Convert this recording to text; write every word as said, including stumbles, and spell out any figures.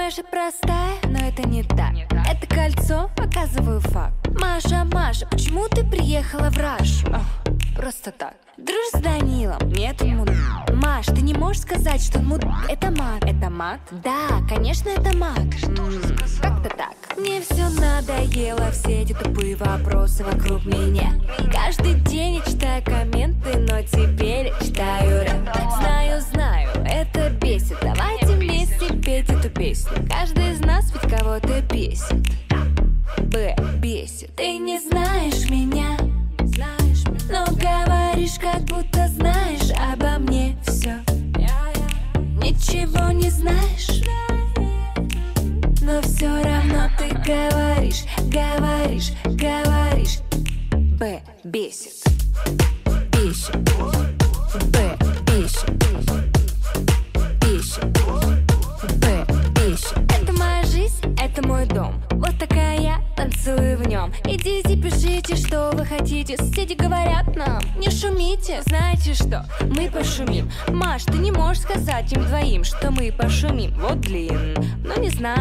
Маша простая, но это не так. Это кольцо, показываю факт. Маша, Маша, почему ты приехала в Рашу? Ох, просто так. Дружишь с Данилом? Нет, он мудак. Маш, ты не можешь сказать, что он мудак. Это мат. Это мат? Да, конечно, это мат. Как-то так. Мне все надоело, все эти тупые вопросы вокруг меня. Каждый день я читаю комменты, но теперь я читаю рэп. Знаю, знаю, это бесит. Давайте вместе петь эту песню. Каждый из нас ведь кого-то бесит. Б, бесит. Ты не знаешь меня, но говоришь, как будто знаешь обо мне все. Ничего не знаешь, но все равно ты говоришь, говоришь, говоришь. Б, бесит. Бесит. Б, бесит. Бесит. Б, бесит. Это моя жизнь, это мой дом. Вот такая я, танцую в нем. Идите, пишите, что вы хотите. Соседи говорят нам, не шумите. Знаете что, мы пошумим. Маш, ты не можешь сказать им двоим, что мы пошумим. Вот блин, ну не знаю.